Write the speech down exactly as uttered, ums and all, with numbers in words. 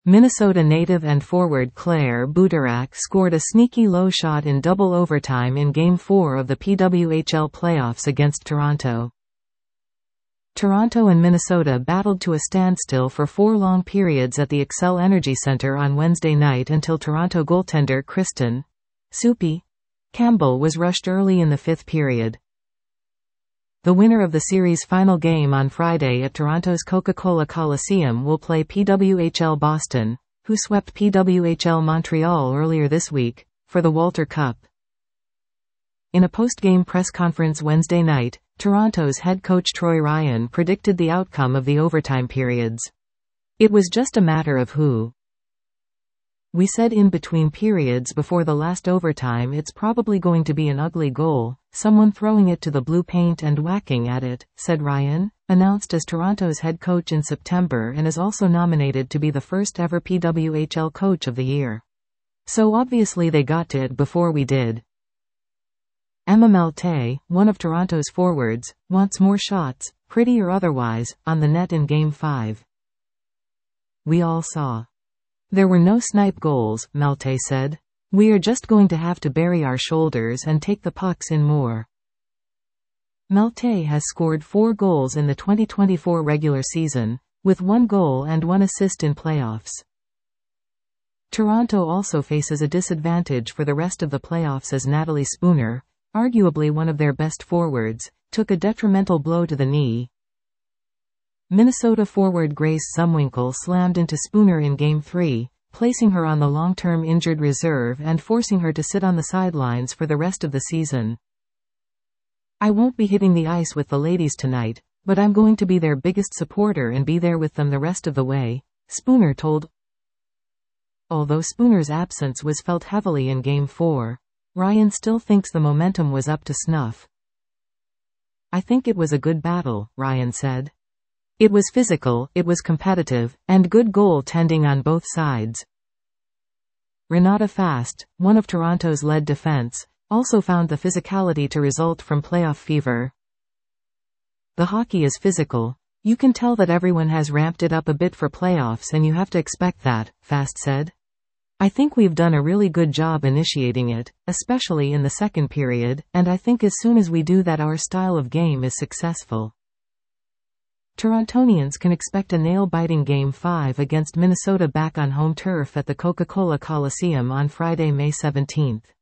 Minnesota native and forward Claire Butorac scored a sneaky low shot in double overtime in Game four of the P W H L playoffs against Toronto. Toronto and Minnesota battled to a standstill for four long periods at the Xcel Energy Center on Wednesday night until Toronto goaltender Kristen "Soupy" Campbell was rushed early in the fifth period. The winner of the series' final game on Friday at Toronto's Coca-Cola Coliseum will play P W H L Boston, who swept P W H L Montreal earlier this week, for the Walter Cup. In a post-game press conference Wednesday night, Toronto's head coach Troy Ryan predicted the outcome of the overtime periods. "It was just a matter of who. We said in between periods before the last overtime it's probably going to be an ugly goal, someone throwing it to the blue paint and whacking at it," said Ryan, announced as Toronto's head coach in September and is also nominated to be the first ever P W H L Coach of the Year. "So obviously they got to it before we did." Emma Maltais, one of Toronto's forwards, wants more shots, pretty or otherwise, on the net in Game five. "We all saw. There were no snipe goals," Maltais said. "We are just going to have to bury our shoulders and take the pucks in more." Maltais has scored four goals in the twenty twenty-four regular season, with one goal and one assist in playoffs. Toronto also faces a disadvantage for the rest of the playoffs as Natalie Spooner, arguably one of their best forwards, took a detrimental blow to the knee. Minnesota forward Grace Zumwinkle slammed into Spooner in Game three, placing her on the long-term injured reserve and forcing her to sit on the sidelines for the rest of the season. "I won't be hitting the ice with the ladies tonight, but I'm going to be their biggest supporter and be there with them the rest of the way," Spooner told. Although Spooner's absence was felt heavily in Game four, Ryan still thinks the momentum was up to snuff. "I think it was a good battle," Ryan said. "It was physical, it was competitive, and good goal-tending on both sides." Renata Fast, one of Toronto's lead defense, also found the physicality to result from playoff fever. "The hockey is physical. You can tell that everyone has ramped it up a bit for playoffs and you have to expect that," Fast said. "I think we've done a really good job initiating it, especially in the second period, and I think as soon as we do that our style of game is successful." Torontonians can expect a nail-biting Game five against Minnesota back on home turf at the Coca-Cola Coliseum on Friday, May seventeenth.